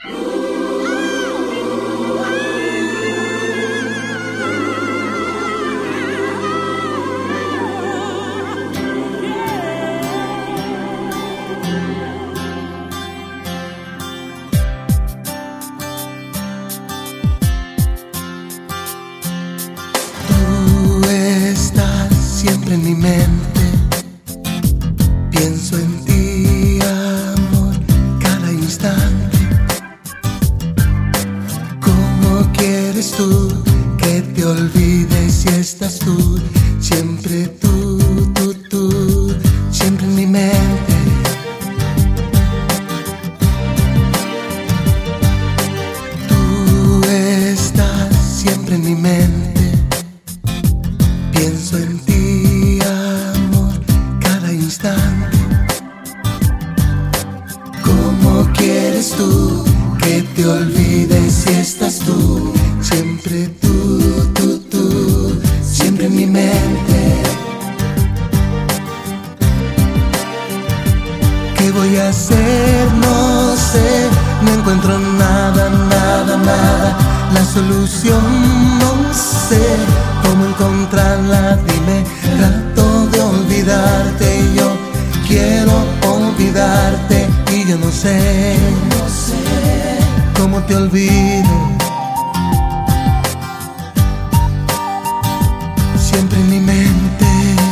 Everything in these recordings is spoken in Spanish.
Tú estás siempre en mi mente. Pienso en ti, amor, cada instante. ¿Cómo quieres tú que te olvides si estás tú? Siempre tú, siempre en mi mente. Tú estás siempre en mi mente. Pienso en ti, amor, cada instante. ¿Cómo quieres tú que te olvides si estás tú? Siempre tú, siempre en mi mente. ¿Qué voy a hacer? No sé, no encuentro nada. La solución no sé cómo encontrarla. Dime, trato de olvidarte y yo quiero olvidarte y yo no sé cómo te olvido. Siempre en mi mente.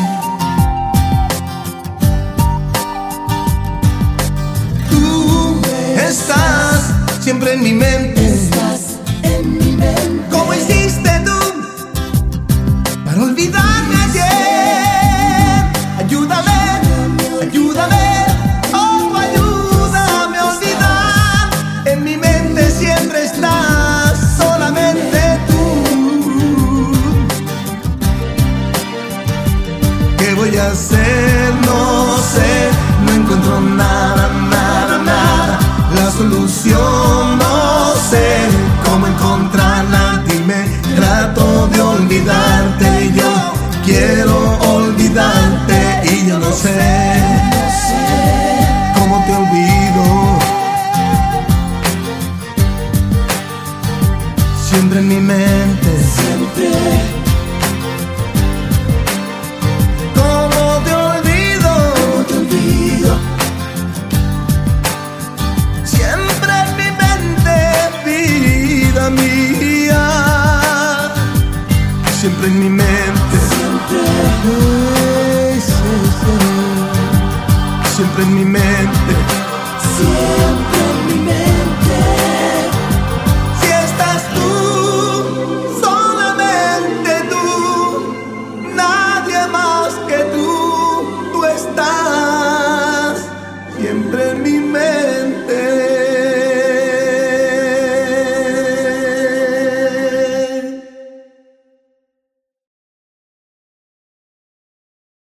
Tú estás siempre en mi mente. ¿Cómo hiciste tú para olvidarme ayer? Ayúdame, oh, ayúdame a olvidar. En mi mente siempre estás, solamente tú. ¿Qué voy a hacer? No sé, no encuentro nada. La solución no sé cómo encontrarla. Dime, trato de olvidarte, yo quiero olvidarte y yo no sé cómo te olvido. Siempre en mi mente.